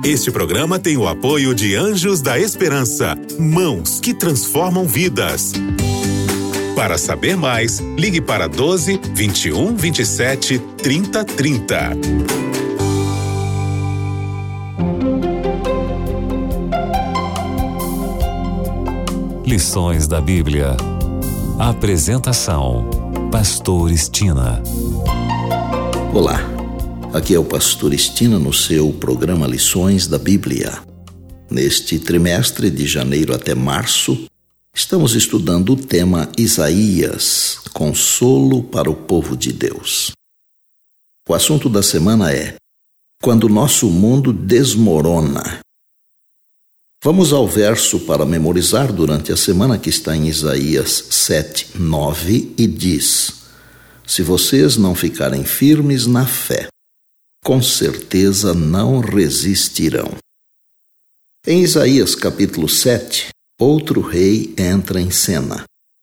Este programa tem o apoio de Anjos da Esperança, mãos que transformam vidas. Para saber mais, ligue para 12 21 27 30 30. Lições da Bíblia. Apresentação: Pastor Estina. Olá, aqui é o Pastor Estina no seu programa Lições da Bíblia. Neste trimestre de janeiro até março, estamos estudando o tema Isaías, consolo para o povo de Deus. O assunto da semana é: quando nosso mundo desmorona. Vamos ao verso para memorizar durante a semana, que está em Isaías 7:9 e diz: se vocês não ficarem firmes na fé, com certeza não resistirão. Em Isaías capítulo 7, outro rei entra em cena.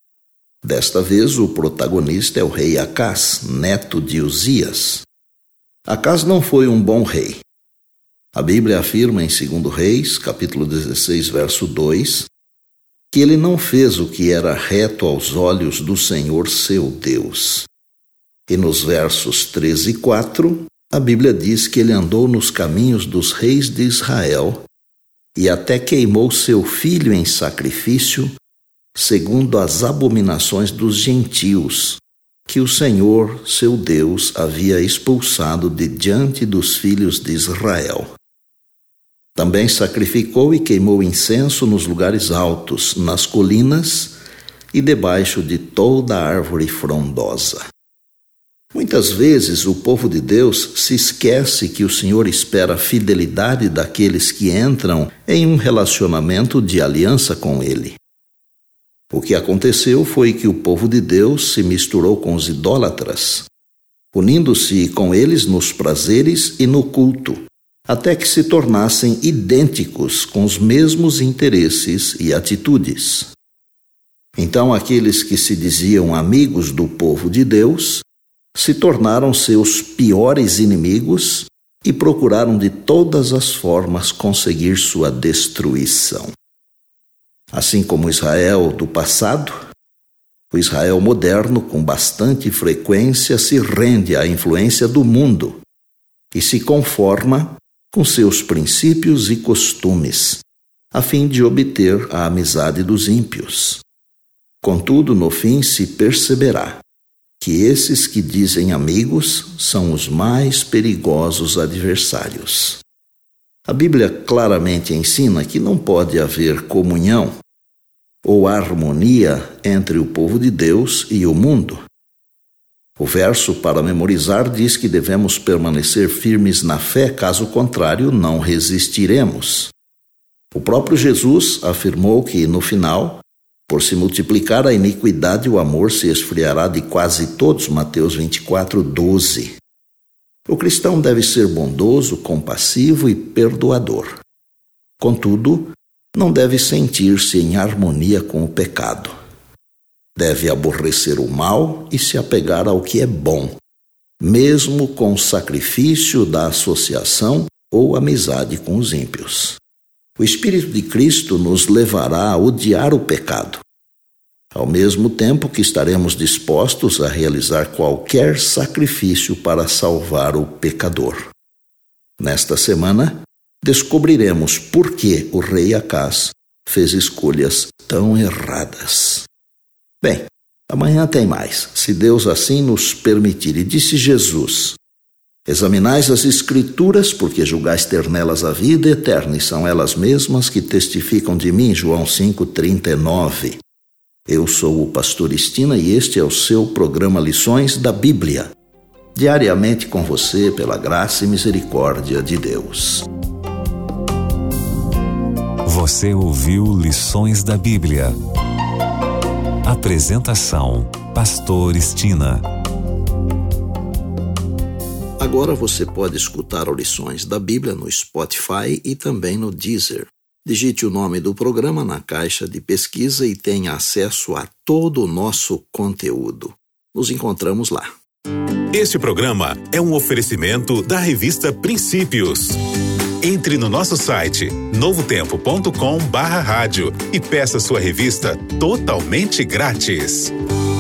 Desta vez o protagonista é o rei Acás, neto de Uzias. Acás não foi um bom rei. A Bíblia afirma em 2 Reis, capítulo 16, verso 2, que ele não fez o que era reto aos olhos do Senhor seu Deus. E nos versos 3 e 4, a Bíblia diz que ele andou nos caminhos dos reis de Israel e até queimou seu filho em sacrifício, segundo as abominações dos gentios, que o Senhor, seu Deus, havia expulsado de diante dos filhos de Israel. Também sacrificou e queimou incenso nos lugares altos, nas colinas e debaixo de toda árvore frondosa. Muitas vezes o povo de Deus se esquece que o Senhor espera a fidelidade daqueles que entram em um relacionamento de aliança com Ele. O que aconteceu foi que o povo de Deus se misturou com os idólatras, unindo-se com eles nos prazeres e no culto, até que se tornassem idênticos com os mesmos interesses e atitudes. Então aqueles que se diziam amigos do povo de Deus se tornaram seus piores inimigos e procuraram de todas as formas conseguir sua destruição. Assim como Israel do passado, o Israel moderno com bastante frequência se rende à influência do mundo e se conforma com seus princípios e costumes, a fim de obter a amizade dos ímpios. Contudo, no fim se perceberá que esses que dizem amigos são os mais perigosos adversários. A Bíblia claramente ensina que não pode haver comunhão ou harmonia entre o povo de Deus e o mundo. O verso para memorizar diz que devemos permanecer firmes na fé, caso contrário, não resistiremos. O próprio Jesus afirmou que, no final, por se multiplicar a iniquidade, o amor se esfriará de quase todos, Mateus 24:12. O cristão deve ser bondoso, compassivo e perdoador. Contudo, não deve sentir-se em harmonia com o pecado. Deve aborrecer o mal e se apegar ao que é bom, mesmo com o sacrifício da associação ou amizade com os ímpios. O Espírito de Cristo nos levará a odiar o pecado, ao mesmo tempo que estaremos dispostos a realizar qualquer sacrifício para salvar o pecador. Nesta semana, descobriremos por que o rei Acás fez escolhas tão erradas. Bem, amanhã tem mais, se Deus assim nos permitir. E disse Jesus: examinais as Escrituras, porque julgais ter nelas a vida eterna, e são elas mesmas que testificam de mim. João 5:39. Eu sou o Pastor Estina e este é o seu programa Lições da Bíblia. Diariamente com você, pela graça e misericórdia de Deus. Você ouviu Lições da Bíblia. Apresentação: Pastor Estina. Agora você pode escutar Lições da Bíblia no Spotify e também no Deezer. Digite o nome do programa na caixa de pesquisa e tenha acesso a todo o nosso conteúdo. Nos encontramos lá. Este programa é um oferecimento da revista Princípios. Entre no nosso site novotempo.com/rádio e peça sua revista totalmente grátis.